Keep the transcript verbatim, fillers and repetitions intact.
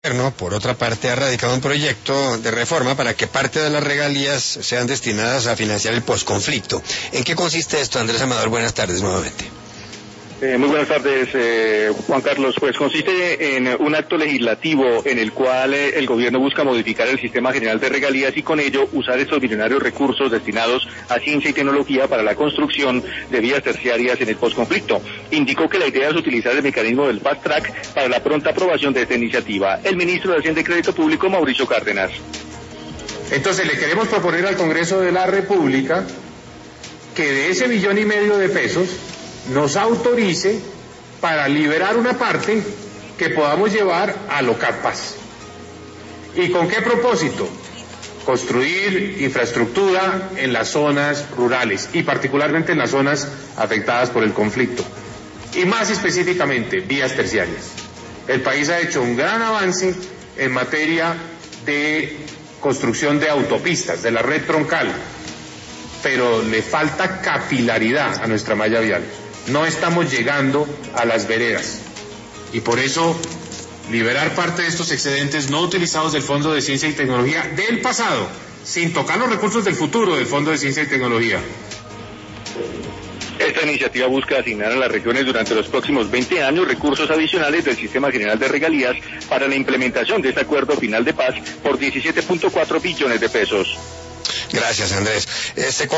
gobierno, por otra parte, ha radicado un proyecto de reforma para que parte de las regalías sean destinadas a financiar el posconflicto. ¿En qué consiste esto, Andrés Amador? Buenas tardes nuevamente. Eh, muy buenas tardes, eh, Juan Carlos. Pues consiste en un acto legislativo en el cual eh, el gobierno busca modificar el sistema general de regalías y con ello usar estos millonarios recursos destinados a ciencia y tecnología para la construcción de vías terciarias en el posconflicto. Indicó que la idea es utilizar el mecanismo del Fast Track para la pronta aprobación de esta iniciativa. El ministro de Hacienda y Crédito Público, Mauricio Cárdenas. Entonces le queremos proponer al Congreso de la República que de ese millón y medio de pesos nos autorice para liberar una parte que podamos llevar a Locapaz. ¿Y con qué propósito? Construir infraestructura en las zonas rurales y particularmente en las zonas afectadas por el conflicto. Y más específicamente, vías terciarias. El país ha hecho un gran avance en materia de construcción de autopistas, de la red troncal, pero le falta capilaridad a nuestra malla vial. No estamos llegando a las veredas y por eso liberar parte de estos excedentes no utilizados del Fondo de Ciencia y Tecnología del pasado, sin tocar los recursos del futuro del Fondo de Ciencia y Tecnología. Esta iniciativa busca asignar a las regiones durante los próximos veinte años recursos adicionales del Sistema General de Regalías para la implementación de este acuerdo final de paz por diecisiete punto cuatro billones de pesos. Gracias, Andrés. Este